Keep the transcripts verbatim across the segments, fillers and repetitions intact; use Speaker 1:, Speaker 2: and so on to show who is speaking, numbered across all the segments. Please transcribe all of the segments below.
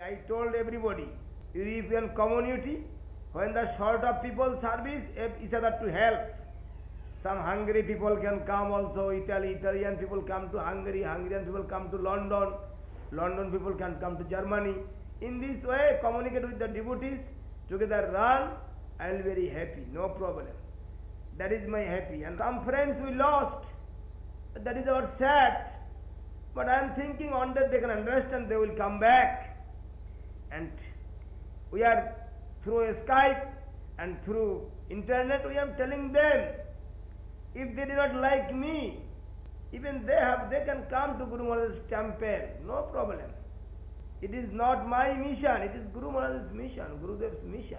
Speaker 1: I told everybody, European community, when the sort of people service each other to help. Some Hungary people can come also, Italy, Italian people come to Hungary, Hungarian people come to London, London people can come to Germany. In this way, communicate with the devotees, together run, I will be very happy, no problem. That is my happy. And some friends we lost, that is our sad. But I am thinking on that they can understand, they will come back. And we are through Skype and through internet, we are telling them, if they do not like me, even they have, they can come to Guru Maharaj's temple, no problem. It is not my mission, it is Guru Maharaj's mission, Gurudev's mission.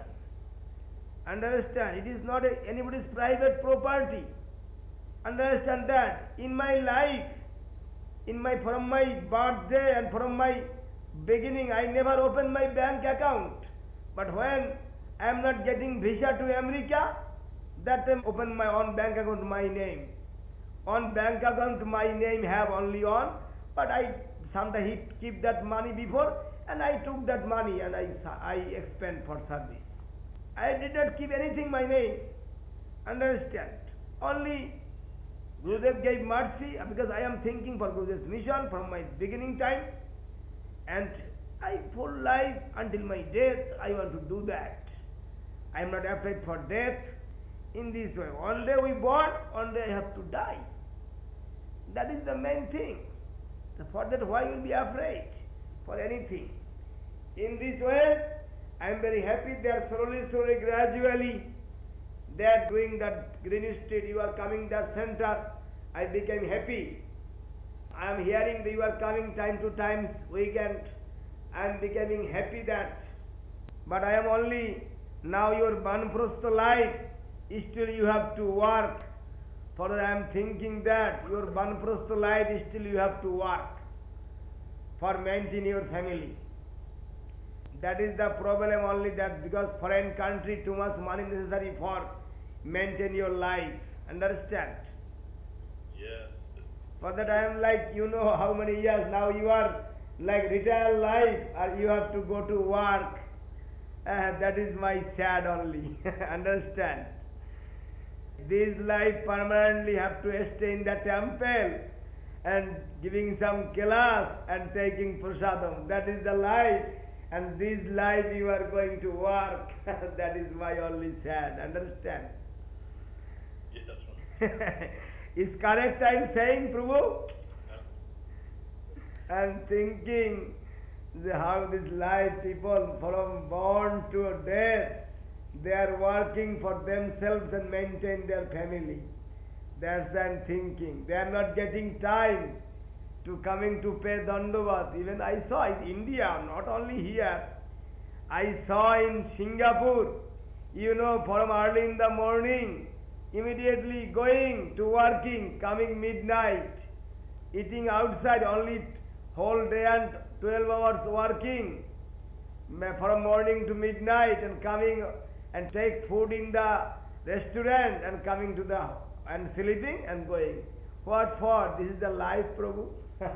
Speaker 1: Understand, it is not a, anybody's private property. Understand that. In my life, in my from my birthday and from my beginning, I never opened my bank account. But when I am not getting visa to America, that time open my own bank account my name. On bank account my name have only on, but I sometimes keep that money before, and I took that money and I I expend for service. I did not keep anything my name. Understand? Only Gurudev gave mercy because I am thinking for Gurudev's mission from my beginning time, and I full life until my death I want to do that. I am not afraid for death. In this way, one day we born, one day I have to die. That is the main thing. So for that, why will be afraid for anything? In this way, I am very happy. They are slowly, slowly, gradually, they are doing that Green Street. You are coming that center. I became happy. I am hearing that you are coming time to time weekend. I am becoming happy that. But I am only now your Banprastha life. Still you have to work. For that I am thinking that your Banprastha life still you have to work for maintaining your family. That is the problem only, that because foreign country too much money necessary for maintain your life. Understand?
Speaker 2: Yes.
Speaker 1: For that I am like, you know how many years now you are like retired life, or you have to go to work. Uh, that is my sad only. Understand? This life permanently have to stay in the temple and giving some class and taking prasadam. That is the life. And this life you are going to work. That is my only sad. Understand?
Speaker 2: Yes, that's right.
Speaker 1: Is correct I am saying, Prabhu?
Speaker 2: Yeah.
Speaker 1: I am thinking how this life, people from born to death, they are working for themselves and maintain their family. That's what I am thinking. They are not getting time to coming to pay Dandavat. Even I saw in India, not only here, I saw in Singapore, you know, from early in the morning, immediately going to working, coming midnight, eating outside, only whole day and twelve hours working, from morning to midnight, and coming and take food in the restaurant and coming to the and sleeping and going. What for? This is the life, Prabhu.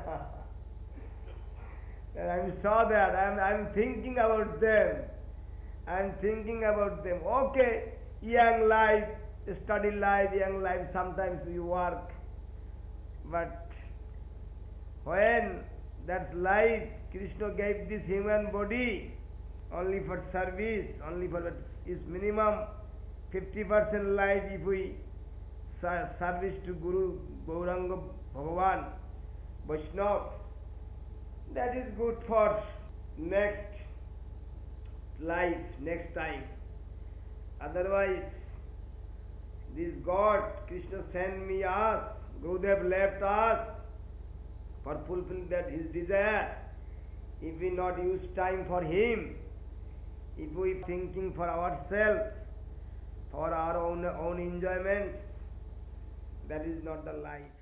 Speaker 1: And I saw that. I am I am thinking about them. I am thinking about them. Okay, young life, study life, young life. Sometimes you work, but when that life, Krishna gave this human body only for service, only for is minimum fifty percent life if we service to Guru Gauranga Bhagavan Vaishnava. That is good for next life, next time. Otherwise, this God, Krishna sent me us, Gurudev left us for fulfilling that his desire. If we not use time for him, if we thinking for ourselves, for our own own enjoyments, that is not the life.